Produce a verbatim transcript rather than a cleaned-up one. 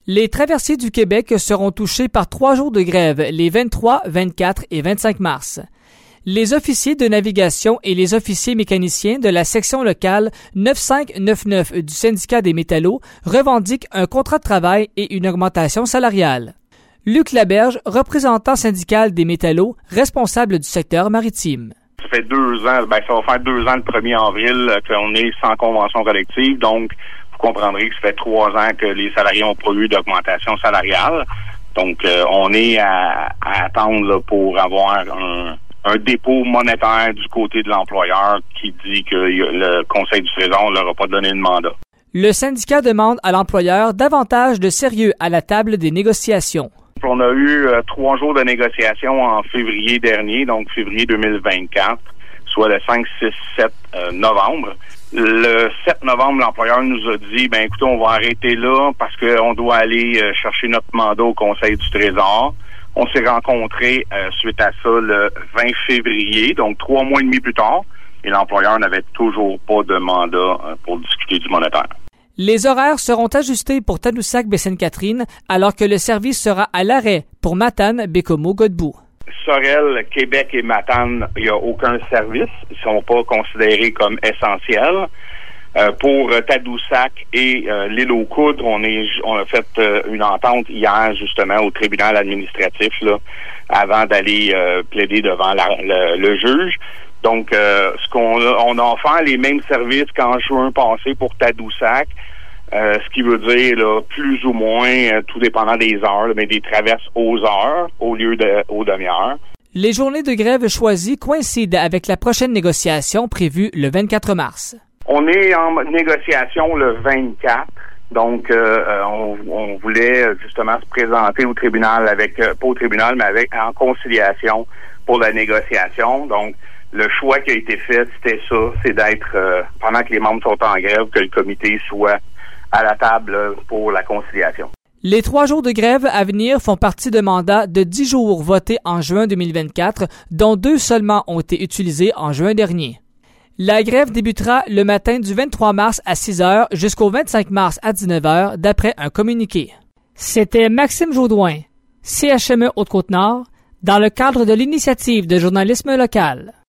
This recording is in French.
Les traversiers du Québec seront touchés par trois jours de grève les vingt-trois, vingt-quatre et vingt-cinq mars. Les officiers de navigation et les officiers mécaniciens de la section locale neuf cinq neuf neuf du syndicat des métallos revendiquent un contrat de travail et une augmentation salariale. Luc Laberge, représentant syndical des métallos, responsable du secteur maritime. Ça fait deux ans, ben ça va faire deux ans le premier avril qu'on est sans convention collective, donc vous comprendrez que ça fait trois ans que les salariés n'ont pas eu d'augmentation salariale. Donc, euh, on est à, à attendre là, pour avoir un, un dépôt monétaire du côté de l'employeur qui dit que le Conseil du Trésor ne leur a pas donné de mandat. Le syndicat demande à l'employeur davantage de sérieux à la table des négociations. On a eu euh, trois jours de négociations en février dernier, donc février deux mille vingt-quatre, soit le cinq, six, sept euh, novembre. Le sept novembre, l'employeur nous a dit, ben écoutez, on va arrêter là parce qu'on doit aller euh, chercher notre mandat au Conseil du Trésor. On s'est rencontrés euh, suite à ça le vingt février, donc trois mois et demi plus tard, et l'employeur n'avait toujours pas de mandat euh, pour discuter du monétaire. Les horaires seront ajustés pour Tadoussac-Baie-Sainte-Catherine, alors que le service sera à l'arrêt pour Matane, Bécomo, Godbout. Sorel, Québec et Matane, il n'y a aucun service. Ils ne sont pas considérés comme essentiels. Euh, pour Tadoussac et euh, l'île aux Coudres, on, est, on a fait euh, une entente hier, justement, au tribunal administratif, là, avant d'aller euh, plaider devant la, le, le juge. Donc, euh, ce qu'on a, on a offert les mêmes services qu'en juin passé pour Tadoussac, euh, ce qui veut dire là, plus ou moins, euh, tout dépendant des heures, là, mais des traverses aux heures au lieu de aux demi-heures. Les journées de grève choisies coïncident avec la prochaine négociation prévue le vingt-quatre mars. On est en négociation le vingt-quatre, donc euh, on, on voulait justement se présenter au tribunal avec, euh, pas au tribunal, mais avec en conciliation pour la négociation. Donc, le choix qui a été fait, c'était ça, c'est d'être, euh, pendant que les membres sont en grève, que le comité soit à la table euh, pour la conciliation. Les trois jours de grève à venir font partie de mandats de dix jours votés en juin deux mille vingt-quatre, dont deux seulement ont été utilisés en juin dernier. La grève débutera le matin du vingt-trois mars à six heures jusqu'au vingt-cinq mars à dix-neuf heures, d'après un communiqué. C'était Maxime Jaudoin, C H M E Haute-Côte-Nord, dans le cadre de l'initiative de journalisme local.